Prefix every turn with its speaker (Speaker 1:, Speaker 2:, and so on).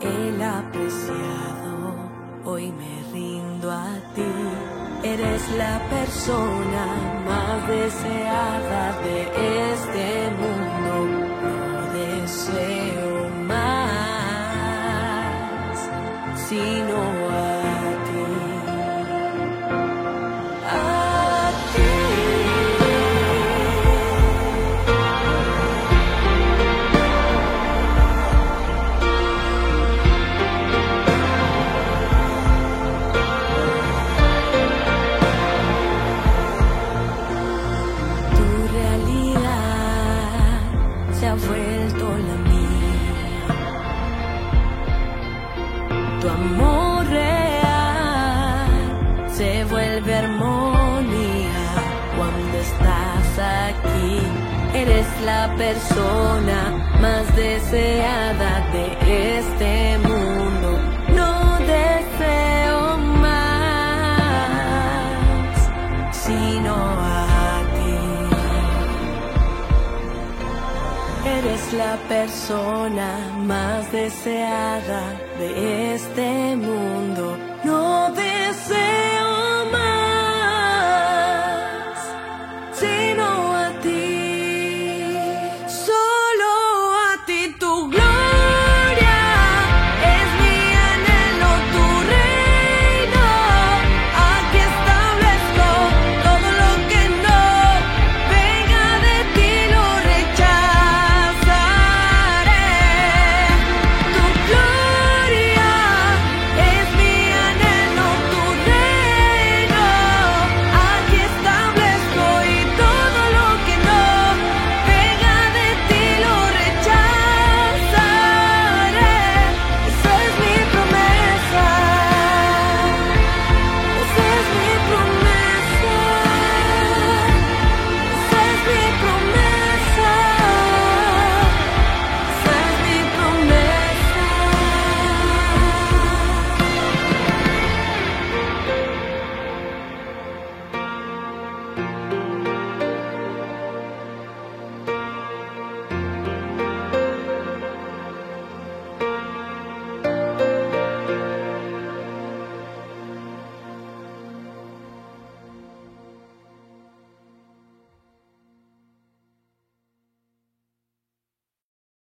Speaker 1: el apreciado, hoy me rindo a ti. Eres la persona más deseada de este mundo. No deseo más, sino a ti. Se ha vuelto la mía, tu amor real se vuelve armonía cuando estás aquí. Eres la persona más deseada de este mundo. No deseo más, sino eres la persona más deseada de este mundo. No deseo